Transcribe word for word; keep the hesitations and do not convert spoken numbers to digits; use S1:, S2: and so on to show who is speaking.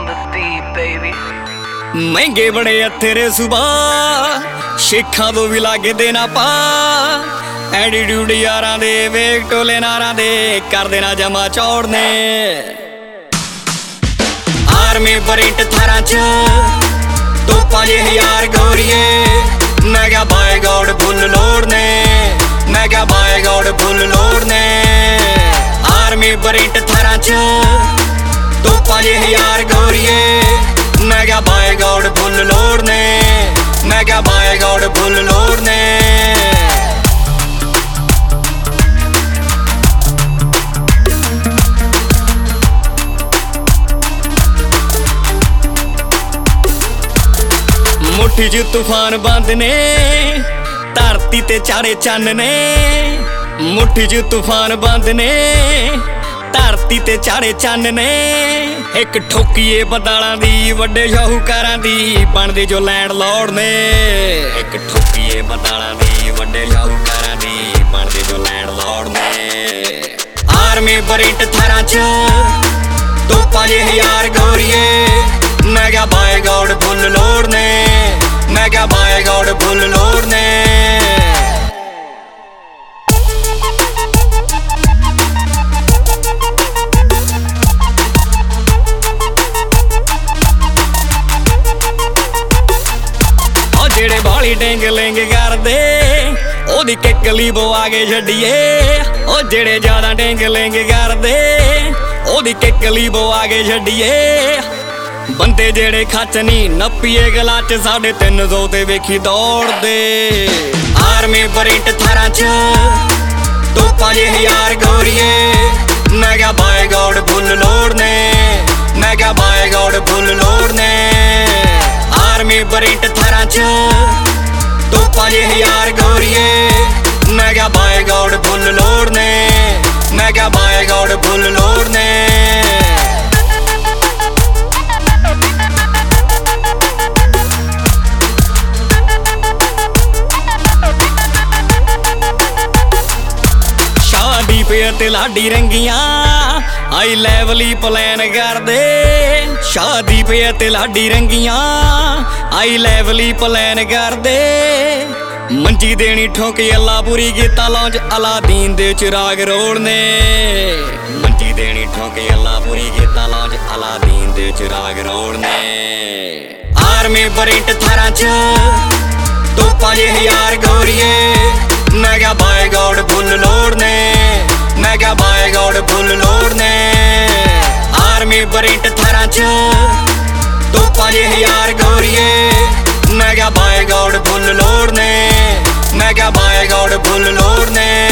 S1: on the beat, baby.
S2: महंगे बड़े तेरे सुबह शेखा तो भी लागे देना पा एटीट्यूड यारां दे वेग टोले नारां दे कर देना जमा चौड़ने आर्मी बरेंट थारां च तोपां जे हजार गोरिए मैं क्या बाय गॉड फुल लोड़ने मैं क्या बाय गॉड फुल लोड़ने आर्मी बरेंट थारां च तोपां जे हजार गोरिए मैं क्या बाय गॉड फुल लोड़ने मैं क्या बाय गॉड फुल लोड़ने मुट्ठी च तूफान बंद ने धरती ते चारे चन्न ने मुट्ठी च तूफान बंद ने धरती ते चारे चन्न ने एक ठोकीए बदालां दी वड्डे शाहूकारां दी बनदे जो लैंड लॉर्ड ने एक ठोकीए बदालां दी वड्डे शाहूकारां दी बनदे जो लैंड लॉर्ड ने आर्मी बरेंट थारां च तोपां जे हजार गोरिए मैं क्या बाय गॉड फुल लोड़ने मैं क्या बाय गॉड फुल लोड़ने जेड़े बाली डेंग लेंग करदे ओदी किकली बवा के छड्डिए ओ जेड़े ज्यादा डेंग लेंग करदे ओदी किकली बवा के छड्डिए बंदे जेड़े खच नहीं नप्पीए गला च साढ़े तीन सौ ते वेखी दौड़दे आर्मी बरेंट थारां च तोपां जे हजार गोरिए मैं क्या बाय गॉड फुल लोड़ने मैं क्या बाय गॉड फुल लोड़ने आर्मी बरेंट थारां च तोपां जे हजार गोरिए मैं क्या बाय गॉड फुल लोड़ने मैं क्या बाय गॉड फुल लोड़ने शादी पे ते लाडी रंगियां आई लेवली प्लान कर दे शादी पे ते लाडी रंगियां आई लेवली प्लान कर दे मंजी देनी ठोकी अल्लाह पूरी गीता लौंज अलादीन दे चिराग रोड़ने मंजी देनी ठोकी अल्लाह पूरी गीता लौंज अलादीन दे चिराग रोड़ने आर्मी बरेंट थारां च तोपां जे हजार गोरिए मैं क्या बाय गॉड फुल लोड़ने मैं क्या बाय गॉड फुल लोड़ने आर्मी बरेंट थारां च तोपां जे हजार गोरिए मैं क्या बाय गॉड फुल लोड़ने मैं क्या बाय गॉड फुल लोड़ने